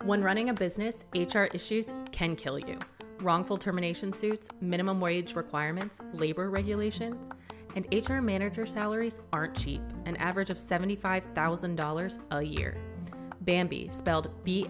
When running a business, HR issues can kill you. Wrongful termination suits, minimum wage requirements, labor regulations, and HR manager salaries aren't cheap, an average of $75,000 a year. Bambee, spelled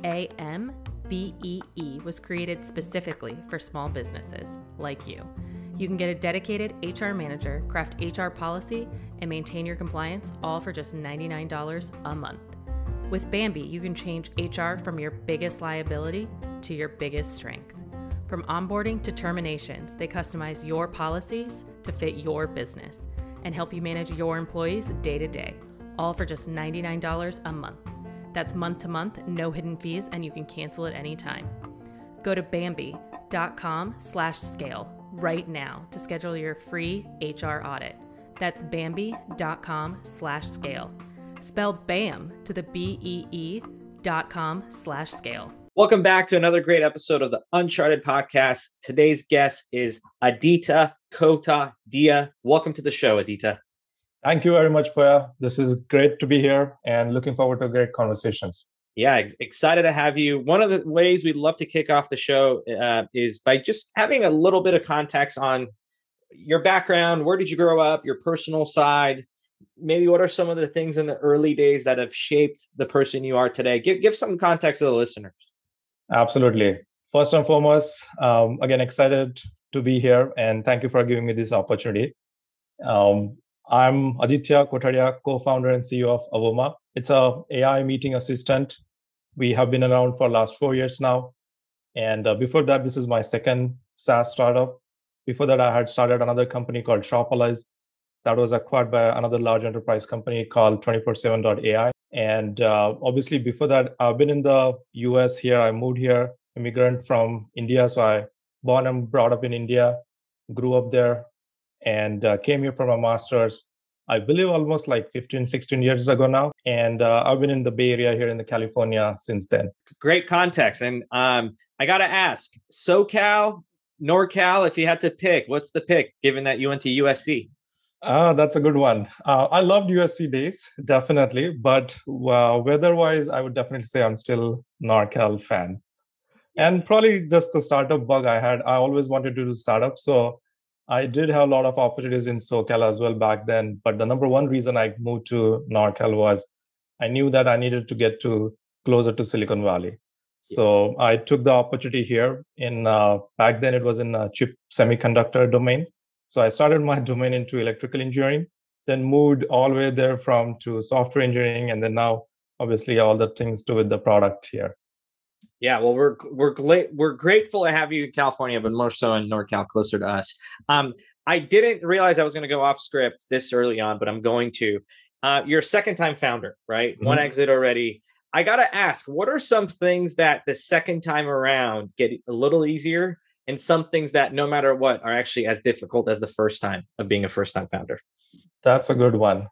B-A-M-B-E-E, was created specifically for small businesses like you. You can get a dedicated HR manager, craft HR policy, and maintain your compliance, all for just $99 a month. With Bambee, you can change HR from your biggest liability to your biggest strength. From onboarding to terminations, they customize your policies to fit your business and help you manage your employees day to day, all for just $99 a month. That's month to month, no hidden fees, and you can cancel at any time. Go to Bambee.com/scale right now to schedule your free HR audit. That's Bambee.com/scale. Spelled BAM to the BEE.com/scale. Welcome back to another great episode of the Uncharted Podcast. Today's guest is Aditya Kota Dia. Welcome to the show, Aditya. Thank you very much, Poya. This is great to be here and looking forward to great conversations. Yeah, excited to have you. One of the ways we'd love to kick off the show is by just having a little bit of context on your background. Where did you grow up? Your personal side. Maybe what are some of the things in the early days that have shaped the person you are today? Give some context to the listeners. Absolutely. First and foremost, again, excited to be here and thank you for giving me this opportunity. I'm Aditya Kota Dia, co-founder and CEO of Avoma. It's a AI meeting assistant. We have been around for the last 4 years now. And before that, this is my second SaaS startup. Before that, I had started another company called Shopalize that was acquired by another large enterprise company called 247.ai. And obviously, before that, I've been in the US here. I moved here, immigrant from India. So I born and brought up in India, grew up there, and came here for my master's, I believe almost like 15, 16 years ago now. And I've been in the Bay Area here in the California since then. Great context. And I got to ask, SoCal, NorCal, if you had to pick, what's the pick, given that you went to USC? That's a good one. I loved USC days, definitely. But weather-wise, I would definitely say I'm still NorCal fan. And probably just the startup bug I had. I always wanted to do startups. So I did have a lot of opportunities in SoCal as well back then. But the number one reason I moved to NorCal was I knew that I needed to get closer to Silicon Valley. So I took the opportunity here in back then it was in chip semiconductor domain. So I started my domain into electrical engineering, then moved all the way there to software engineering, and then now obviously all the things to with the product here. Yeah, well, we're grateful to have you in California, but more so in NorCal, closer to us. I didn't realize I was going to go off script this early on, but I'm going to. You're a second-time founder, right? Mm-hmm. One exit already. I got to ask, what are some things that the second time around get a little easier, and some things that no matter what are actually as difficult as the first time of being a first-time founder? That's a good one.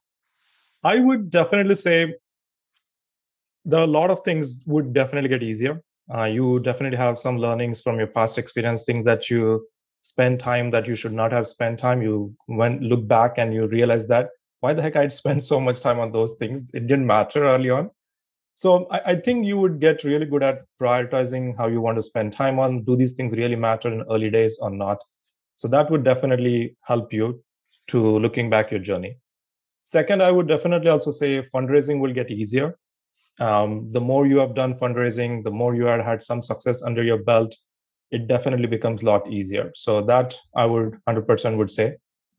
I would definitely say there are a lot of things would definitely get easier. You definitely have some learnings from your past experience, things that you spend time that you should not have spent time. You look back and you realize that why the heck I'd spend so much time on those things? It didn't matter early on. So I think you would get really good at prioritizing how you want to spend time on. Do these things really matter in early days or not? So that would definitely help you to looking back your journey. Second, I would definitely also say fundraising will get easier. The more you have done fundraising, the more you have had some success under your belt, it definitely becomes a lot easier. So that I would 100% would say.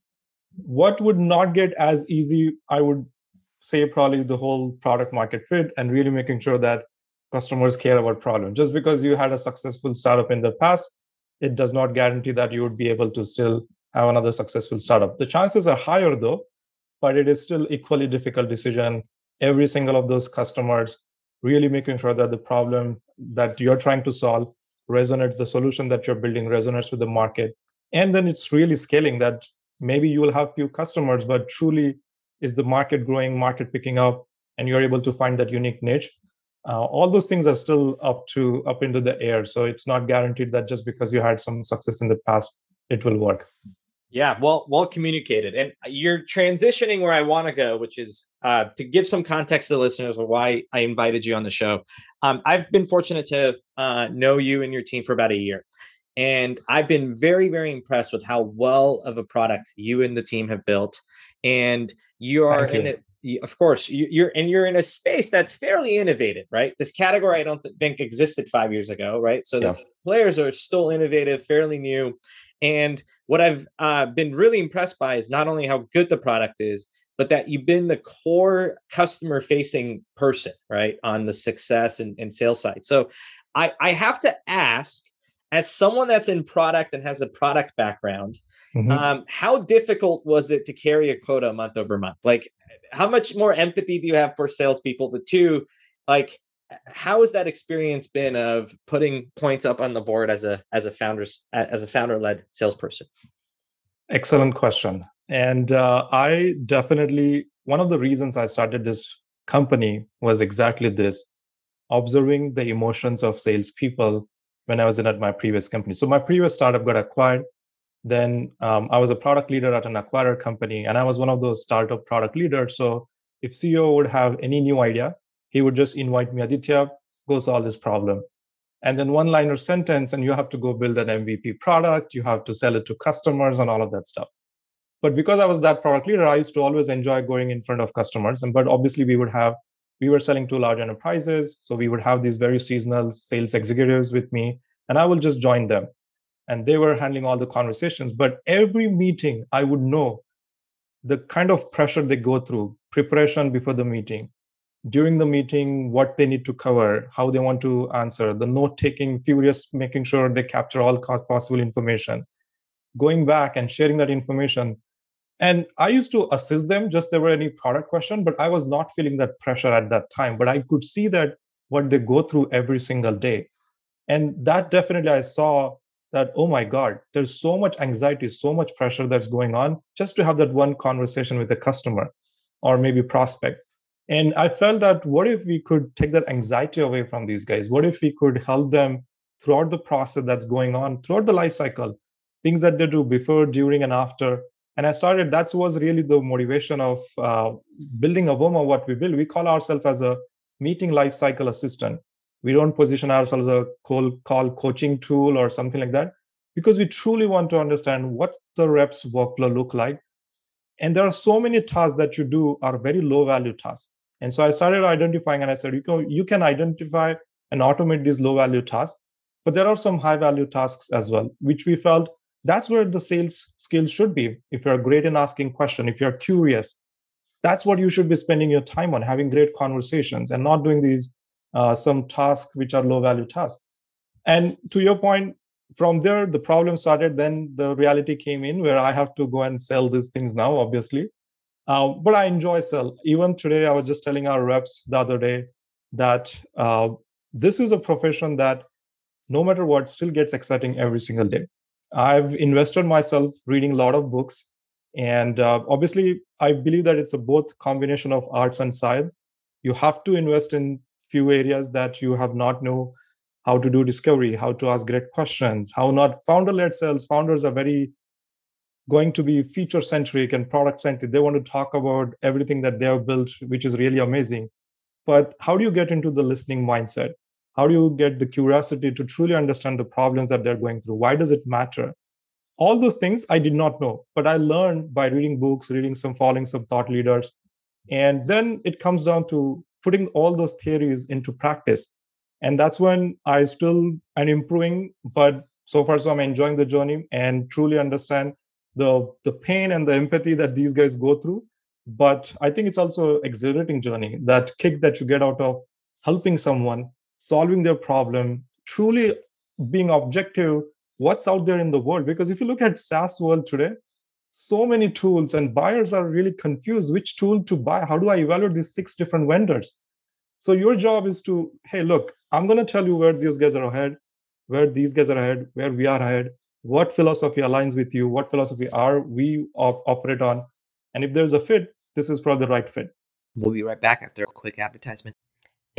What would not get as easy, I would say probably the whole product market fit and really making sure that customers care about problem. Just because you had a successful startup in the past, it does not guarantee that you would be able to still have another successful startup. The chances are higher though, but it is still equally difficult decision. Every single of those customers, really making sure that the problem that you're trying to solve resonates, the solution that you're building resonates with the market. And then it's really scaling that maybe you will have few customers, but truly is the market growing, market picking up, and you're able to find that unique niche. All those things are still up into the air. So it's not guaranteed that just because you had some success in the past, it will work. Yeah, well communicated. And you're transitioning where I want to go, which is to give some context to the listeners of why I invited you on the show. I've been fortunate to know you and your team for about a year. And I've been very, very impressed with how well of a product you and the team have built. And you are Thank in you. it, of course, you're in a space that's fairly innovative, right? This category I don't think existed 5 years ago, right? So Yeah. the players are still innovative, fairly new. And what I've been really impressed by is not only how good the product is, but that you've been the core customer facing person, right, on the success and sales side. So I have to ask, as someone that's in product and has a product background, how difficult was it to carry a quota month over month? Like, how much more empathy do you have for salespeople? But two, like, how has that experience been of putting points up on the board as a founder led salesperson? Excellent question. And I definitely, one of the reasons I started this company was exactly this, observing the emotions of salespeople when I was at my previous company. So my previous startup got acquired. Then I was a product leader at an acquirer company, and I was one of those startup product leaders. So if CEO would have any new idea, he would just invite me, Aditya, go solve this problem. And then one liner sentence, and you have to go build an MVP product, you have to sell it to customers and all of that stuff. But because I was that product leader, I used to always enjoy going in front of customers. But obviously we were selling to large enterprises. So we would have these very seasonal sales executives with me, and I will just join them. And they were handling all the conversations. But every meeting, I would know the kind of pressure they go through, preparation before the meeting, during the meeting, what they need to cover, how they want to answer, the note taking, furious, making sure they capture all possible information, going back and sharing that information. And I used to assist them, just there were any product question, but I was not feeling that pressure at that time. But I could see that what they go through every single day. And that definitely I saw that, oh my God, there's so much anxiety, so much pressure that's going on just to have that one conversation with a customer or maybe prospect. And I felt that what if we could take that anxiety away from these guys? What if we could help them throughout the process that's going on, throughout the life cycle, things that they do before, during, and after? And I started, that was really the motivation of building Avoma, what we build. We call ourselves as a meeting lifecycle assistant. We don't position ourselves as a call coaching tool or something like that, because we truly want to understand what the reps workflow look like. And there are so many tasks that you do are very low value tasks. And so I started identifying, and I said, you can identify and automate these low value tasks, but there are some high value tasks as well, which we felt that's where the sales skills should be. If you're great in asking questions, if you're curious, that's what you should be spending your time on, having great conversations and not doing these some tasks which are low value tasks. And to your point, from there, the problem started. Then the reality came in where I have to go and sell these things now, obviously. But I enjoy sell. Even today, I was just telling our reps the other day that this is a profession that no matter what, still gets exciting every single day. I've invested myself reading a lot of books. And obviously, I believe that it's a both combination of arts and science. You have to invest in few areas that you have not know how to do discovery, how to ask great questions, how not founder-led sales. Founders are very going to be feature-centric and product-centric. They want to talk about everything that they have built, which is really amazing. But how do you get into the listening mindset? How do you get the curiosity to truly understand the problems that they're going through? Why does it matter? All those things I did not know, but I learned by reading books, following some thought leaders. And then it comes down to putting all those theories into practice. And that's when I still am improving, but so far, so I'm enjoying the journey and truly understand the pain and the empathy that these guys go through. But I think it's also an exhilarating journey, that kick that you get out of helping someone, solving their problem, truly being objective, what's out there in the world. Because if you look at SaaS world today, so many tools, and buyers are really confused which tool to buy. How do I evaluate these 6 different vendors? So your job is to, hey, look, I'm going to tell you where these guys are ahead, where these guys are ahead, where we are ahead, what philosophy aligns with you, what philosophy are we operate on. And if there's a fit, this is probably the right fit. We'll be right back after a quick advertisement.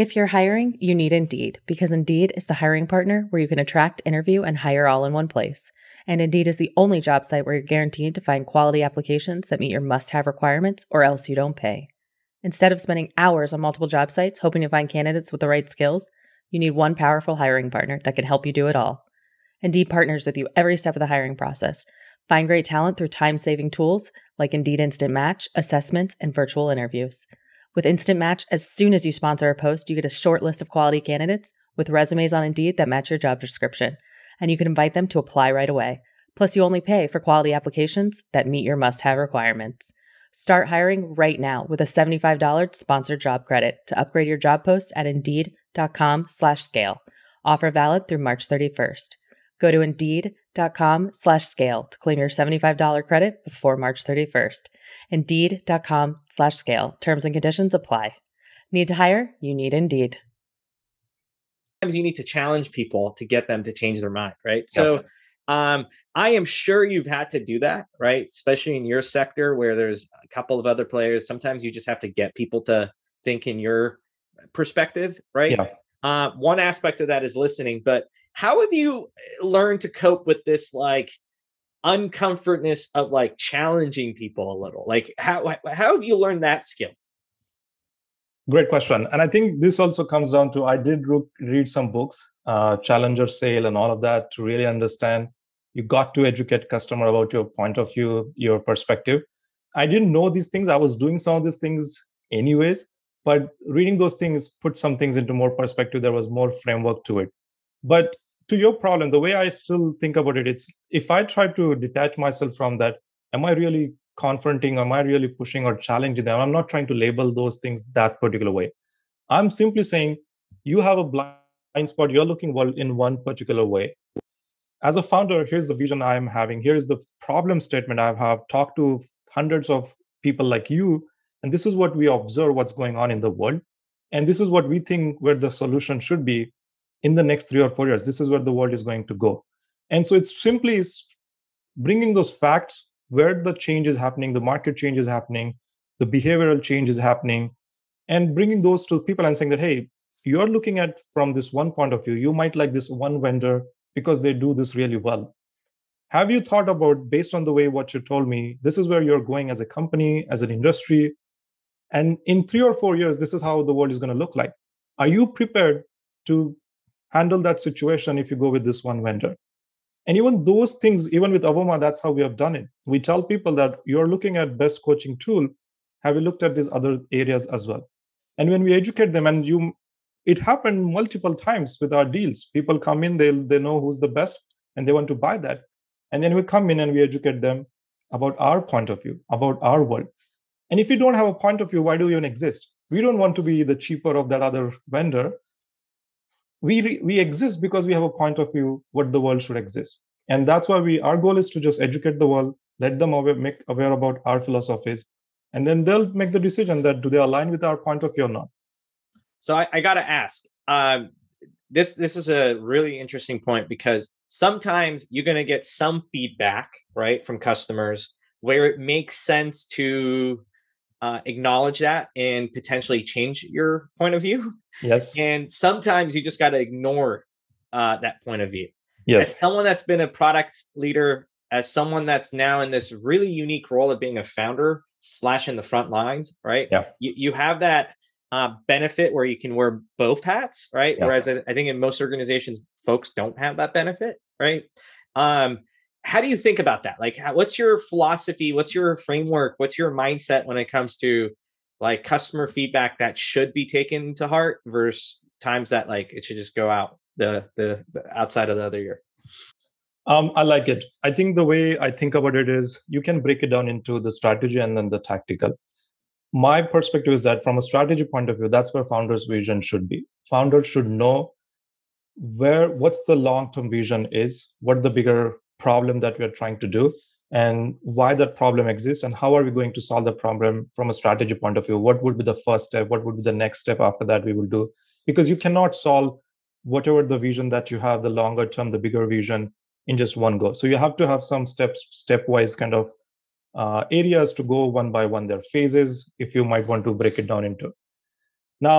If you're hiring, you need Indeed, because Indeed is the hiring partner where you can attract, interview, and hire all in one place. And Indeed is the only job site where you're guaranteed to find quality applications that meet your must-have requirements, or else you don't pay. Instead of spending hours on multiple job sites hoping to find candidates with the right skills, you need one powerful hiring partner that can help you do it all. Indeed partners with you every step of the hiring process. Find great talent through time-saving tools like Indeed Instant Match, assessments, and virtual interviews. With Instant Match, as soon as you sponsor a post, you get a short list of quality candidates with resumes on Indeed that match your job description, and you can invite them to apply right away. Plus, you only pay for quality applications that meet your must-have requirements. Start hiring right now with a $75 sponsored job credit to upgrade your job post at Indeed.com/scale. Offer valid through March 31st. Go to Indeed.com/scale to claim your $75 credit before March 31st. Indeed.com/scale. Terms and conditions apply. Need to hire? You need Indeed. Sometimes you need to challenge people to get them to change their mind, right? So I am sure you've had to do that, right? Especially in your sector where there's a couple of other players. Sometimes you just have to get people to think in your perspective, right? One aspect of that is listening, but how have you learned to cope with this like uncomfortness of like challenging people a little? Like how have you learned that skill? Great question. And I think this also comes down to, I did read some books, Challenger Sale and all of that, to really understand. You got to educate customer about your point of view, your perspective. I didn't know these things. I was doing some of these things anyways, but reading those things put some things into more perspective. There was more framework to it. But to your problem, the way I still think about it, it's if I try to detach myself from that, am I really confronting? Am I really pushing or challenging them? I'm not trying to label those things that particular way. I'm simply saying you have a blind spot. You're looking in one particular way. As a founder, here's the vision I'm having. Here's the problem statement I have talked to hundreds of people like you. And this is what we observe what's going on in the world. And this is what we think where the solution should be in the next 3 or 4 years. This is where the world is going to go. And so it's simply bringing those facts where the change is happening, the market change is happening, the behavioral change is happening, and bringing those to people and saying that, hey, you're looking at from this one point of view, you might like this one vendor because they do this really well. Have you thought about, based on the way what you told me, this is where you're going as a company, as an industry, and in 3 or 4 years, this is how the world is going to look like. Are you prepared to handle that situation if you go with this one vendor? And even those things, even with Avoma, that's how we have done it. We tell people that you're looking at best coaching tool. Have you looked at these other areas as well? And when we educate them, and it happened multiple times with our deals. People come in, they know who's the best, and they want to buy that. And then we come in and we educate them about our point of view, about our world. And if you don't have a point of view, why do you even exist? We don't want to be the cheaper of that other vendor. We exist because we have a point of view what the world should exist. And that's why our goal is to just educate the world, let them make aware about our philosophies, and then they'll make the decision that do they align with our point of view or not. So I got to ask, this is a really interesting point, because sometimes you're going to get some feedback, right, from customers where it makes sense to acknowledge that and potentially change your point of view. Yes. And sometimes you just got to ignore that point of view. Yes. As someone that's been a product leader, as someone that's now in this really unique role of being a founder / in the front lines, right? Yeah. You have that benefit where you can wear both hats, right? Yeah. Whereas I think in most organizations, folks don't have that benefit, right? How do you think about that? Like, what's your philosophy? What's your framework? What's your mindset when it comes to like customer feedback that should be taken to heart versus times that like it should just go out the outside of the other year? I like it. I think the way I think about it is you can break it down into the strategy and then the tactical. My perspective is that from a strategy point of view, that's where founders' vision should be. Founders should know what's the long-term vision is, what the bigger problem that we are trying to do, and why that problem exists, and how are we going to solve the problem from a strategy point of view. What would be the first step? What would be the next step after that we will do? Because you cannot solve whatever the vision that you have, the longer term, the bigger vision, in just one go. So you have to have some stepwise kind of areas to go one by one. There are phases, if you might want to break it down into. Now,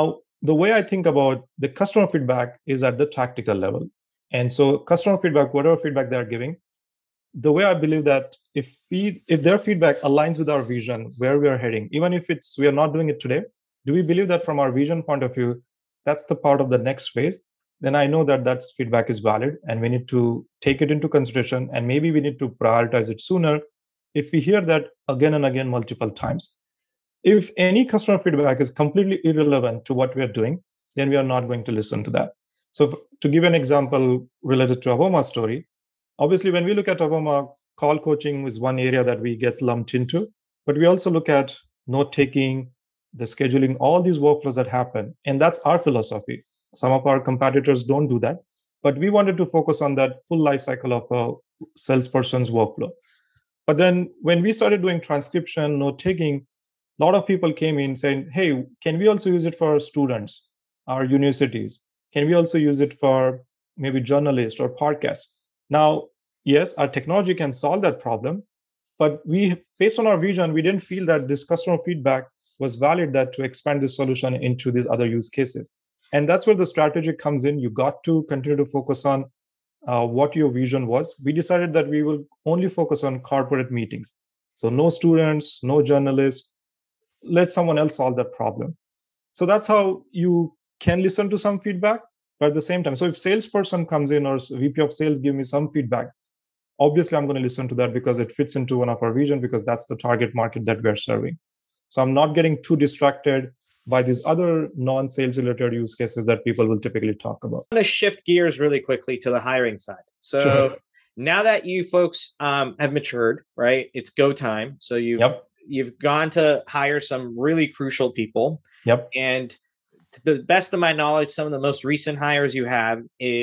the way I think about the customer feedback is at the tactical level. And so customer feedback, whatever feedback they're giving, the way I believe that if their feedback aligns with our vision, where we are heading, even if we are not doing it today, do we believe that from our vision point of view, that's the part of the next phase? Then I know that that feedback is valid and we need to take it into consideration, and maybe we need to prioritize it sooner if we hear that again and again multiple times. If any customer feedback is completely irrelevant to what we are doing, then we are not going to listen to that. So to give an example related to Avoma story, obviously, when we look at Avoma, call coaching is one area that we get lumped into, but we also look at note-taking, the scheduling, all these workflows that happen. And that's our philosophy. Some of our competitors don't do that, but we wanted to focus on that full life cycle of a salesperson's workflow. But then when we started doing transcription, note-taking, a lot of people came in saying, hey, can we also use it for students, our universities? Can we also use it for maybe journalists or podcasts? Now, yes, our technology can solve that problem, but based on our vision, we didn't feel that this customer feedback was valid that to expand this solution into these other use cases. And that's where the strategy comes in. You got to continue to focus on what your vision was. We decided that we will only focus on corporate meetings. So no students, no journalists, let someone else solve that problem. So that's how you can listen to some feedback, but at the same time, so if salesperson comes in or VP of sales give me some feedback, obviously I'm going to listen to that because it fits into one of our vision, because that's the target market that we're serving. So I'm not getting too distracted by these other non-sales related use cases that people will typically talk about. I'm going to shift gears really quickly to the hiring side. So Sure. Now that you folks have matured, right? It's go time. So you've gone to hire some really crucial people. Yep. And to the best of my knowledge, some of the most recent hires you have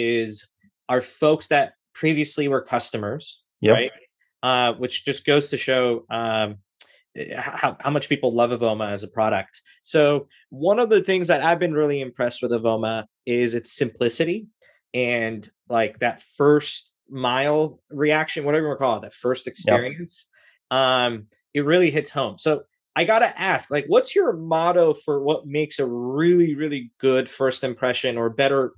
are folks that previously were customers, Yep. right? Which just goes to show how much people love Avoma as a product. So one of the things that I've been really impressed with Avoma is its simplicity and like that first mile reaction, whatever you want to call it, that first experience. Yep. It really hits home. So I got to ask, like, what's your motto for what makes a really, really good first impression, or better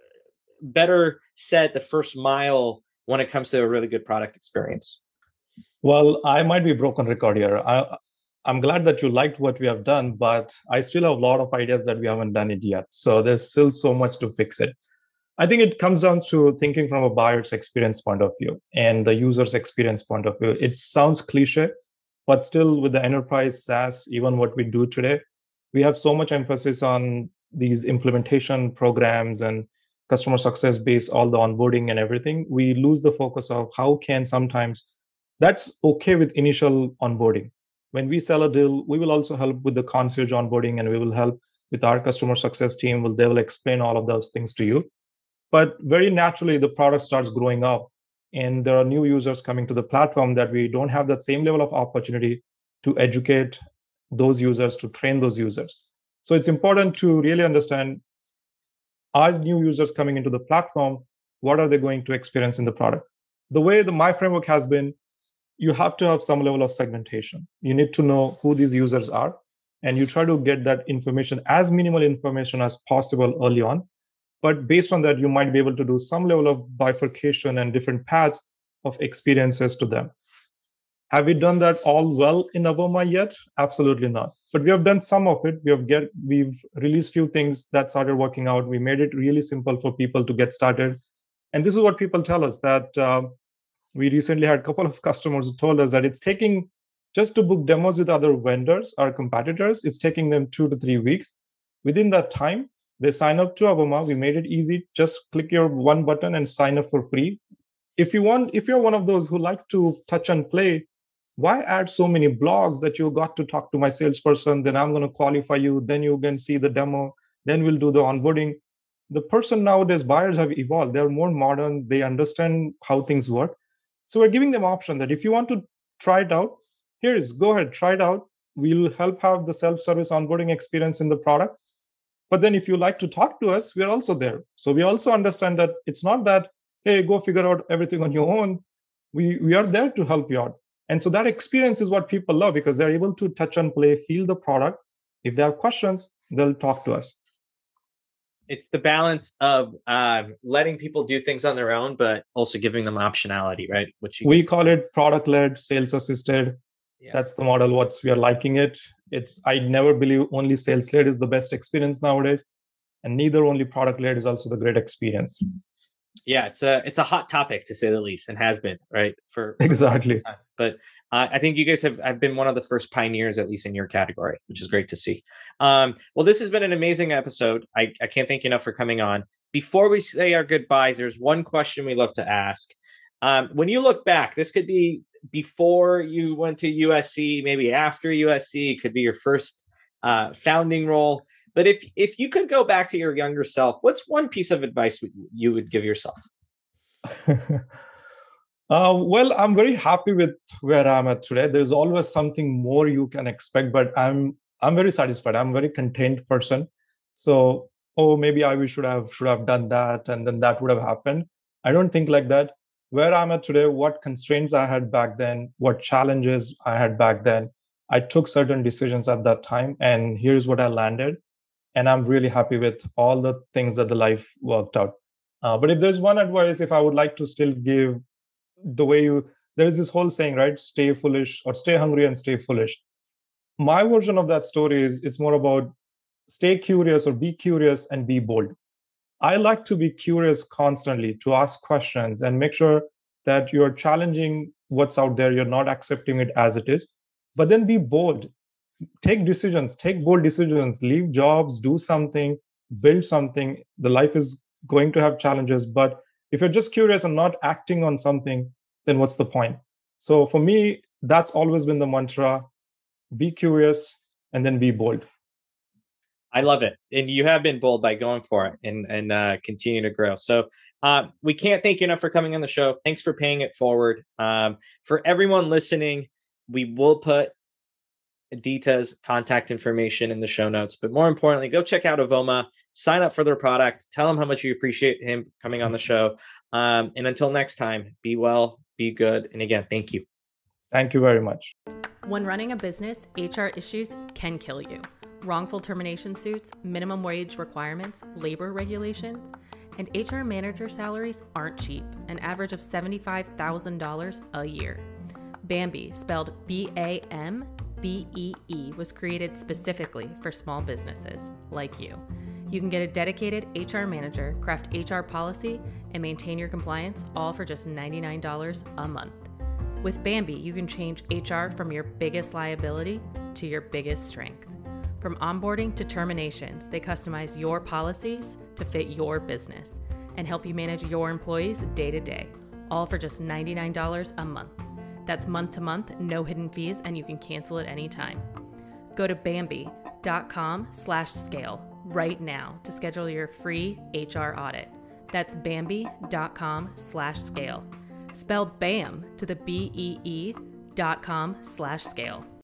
said, the first mile when it comes to a really good product experience? Well, I might be broken record here. I'm glad that you liked what we have done, but I still have a lot of ideas that we haven't done it yet. So there's still so much to fix it. I think it comes down to thinking from a buyer's experience point of view and the user's experience point of view. It sounds cliche, but still with the enterprise SaaS, even what we do today, we have so much emphasis on these implementation programs and customer success based, all the onboarding and everything. We lose the focus of how can sometimes that's okay with initial onboarding. When we sell a deal, we will also help with the concierge onboarding, and we will help with our customer success team. They will explain all of those things to you. But very naturally, the product starts growing up, and there are new users coming to the platform that we don't have that same level of opportunity to educate those users, to train those users. So it's important to really understand, as new users coming into the platform, what are they going to experience in the product? The way my framework has been, you have to have some level of segmentation. You need to know who these users are, and you try to get that information, as minimal information as possible early on. But based on that, you might be able to do some level of bifurcation and different paths of experiences to them. Have we done that all well in Avoma yet? Absolutely not. But we have done some of it. We've released few things that started working out. We made it really simple for people to get started. And this is what people tell us, that we recently had a couple of customers who told us that it's taking, just to book demos with other vendors, our competitors, it's taking them 2 to 3 weeks. Within that time, they sign up to Avoma. We made it easy. Just click your one button and sign up for free. If you're one of those who like to touch and play, why add so many blogs that you got to talk to my salesperson, then I'm going to qualify you, then you can see the demo, then we'll do the onboarding. The person nowadays, buyers have evolved. They're more modern. They understand how things work. So we're giving them option that if you want to try it out, go ahead, try it out. We'll help have the self-service onboarding experience in the product. But then if you like to talk to us, we're also there. So we also understand that it's not that, hey, go figure out everything on your own. We are there to help you out. And so that experience is what people love, because they're able to touch and play, feel the product. If they have questions, they'll talk to us. It's the balance of letting people do things on their own, but also giving them optionality, right? Which We call it product-led, sales-assisted. Yeah. That's the model. We are liking it. I never believe only sales-led is the best experience nowadays, and neither only product-led is also the great experience. Yeah, it's a hot topic to say the least, and has been, right, for Exactly. but I think you guys have been one of the first pioneers, at least in your category, which is great to see. Well, this has been an amazing episode. I can't thank you enough for coming on. Before we say our goodbyes, there's one question we love to ask. When you look back, this could be before you went to USC, maybe after USC, it could be your first founding role. But if you could go back to your younger self, what's one piece of advice you would give yourself? Well, I'm very happy with where I'm at today. There's always something more you can expect, but I'm very satisfied. I'm a very content person. So, maybe I should have done that, and then that would have happened. I don't think like that. Where I'm at today, what constraints I had back then, what challenges I had back then, I took certain decisions at that time, and here's what I landed. And I'm really happy with all the things that the life worked out. But if there's one advice, if I would like to still give, there is this whole saying, right? Stay foolish, or stay hungry and stay foolish. My version of that story is it's more about stay curious, or be curious and be bold. I like to be curious constantly, to ask questions and make sure that you're challenging what's out there. You're not accepting it as it is, but then be bold. Take bold decisions, leave jobs, do something, build something. The life is going to have challenges, but if you're just curious and not acting on something, then what's the point? So for me, that's always been the mantra: be curious and then be bold. I love it. And you have been bold by going for it and continue to grow. So we can't thank you enough for coming on the show. Thanks for paying it forward. For everyone listening, we will put Aditya's contact information in the show notes. But more importantly, go check out Avoma, sign up for their product, tell them how much you appreciate him coming on the show. And until next time, be well, be good. And again, thank you. Thank you very much. When running a business, HR issues can kill you. Wrongful termination suits, minimum wage requirements, labor regulations, and HR manager salaries aren't cheap, an average of $75,000 a year. Bambee, spelled BAMBEE, was created specifically for small businesses like you. You can get a dedicated HR manager, craft HR policy, and maintain your compliance, all for just $99 a month. With Bambee, you can change HR from your biggest liability to your biggest strength. From onboarding to terminations, they customize your policies to fit your business and help you manage your employees day to day, all for just $99 a month. That's month to month, no hidden fees, and you can cancel at any time. Go to Bambee.com/scale right now to schedule your free HR audit. That's Bambee.com/scale. Spelled BAM to the BEE.com/scale.